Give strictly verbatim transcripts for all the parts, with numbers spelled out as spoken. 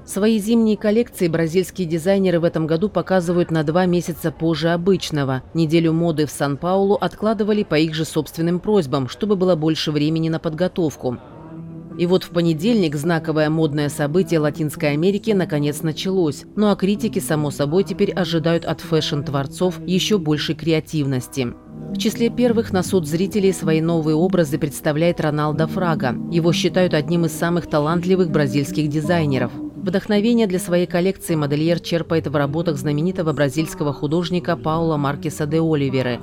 Свои зимние коллекции бразильские дизайнеры в этом году показывают на два месяца позже обычного. Неделю моды в Сан-Паулу откладывали по их же собственным просьбам, чтобы было больше времени на подготовку. И вот в понедельник знаковое модное событие Латинской Америки наконец началось. Ну а критики, само собой, теперь ожидают от фэшн-творцов еще большей креативности. В числе первых на суд зрителей свои новые образы представляет Роналдо Фрага. Его считают одним из самых талантливых бразильских дизайнеров. Вдохновение для своей коллекции модельер черпает в работах знаменитого бразильского художника Паула Маркеса де Оливеры.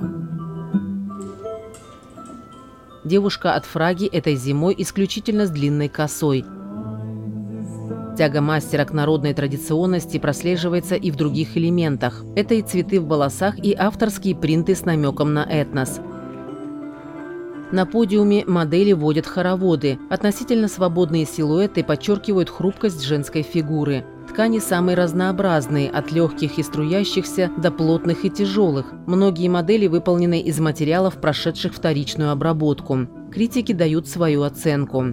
Девушка от Фраги этой зимой исключительно с длинной косой. Тяга мастера к народной традиционности прослеживается и в других элементах. Это и цветы в волосах, и авторские принты с намеком на этнос. На подиуме модели водят хороводы. Относительно свободные силуэты подчеркивают хрупкость женской фигуры. Ткани самые разнообразные, от легких и струящихся до плотных и тяжелых. Многие модели выполнены из материалов, прошедших вторичную обработку. Критики дают свою оценку.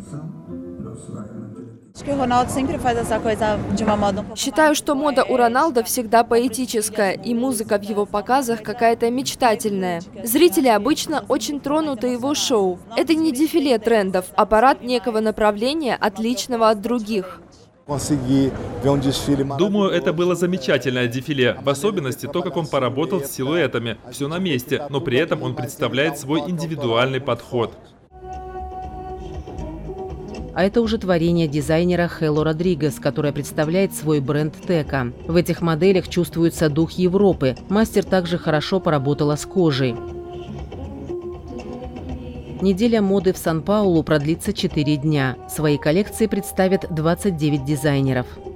Считаю, что мода у Роналдо всегда поэтическая, и музыка в его показах какая-то мечтательная. Зрители обычно очень тронуты его шоу. Это не дефиле трендов, а парад некого направления, отличного от других. Думаю, это было замечательное дефиле, в особенности то, как он поработал с силуэтами. Все на месте, но при этом он представляет свой индивидуальный подход. А это уже творение дизайнера Хело Родригес, которая представляет свой бренд Тека. В этих моделях чувствуется дух Европы. Мастер также хорошо поработала с кожей. Неделя моды в Сан-Паулу продлится четыре дня. Свои коллекции представят двадцать девять дизайнеров.